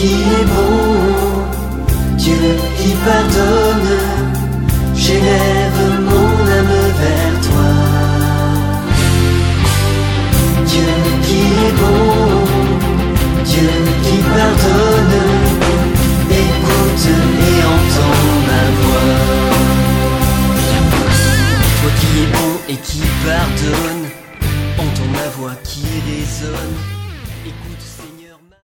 qui est bon, Dieu qui pardonne, j'élève mon âme vers toi. Dieu qui est bon, Dieu qui pardonne, écoute et entends ma voix. Toi qui es bon et qui pardonne, entends ma voix qui résonne, écoute ces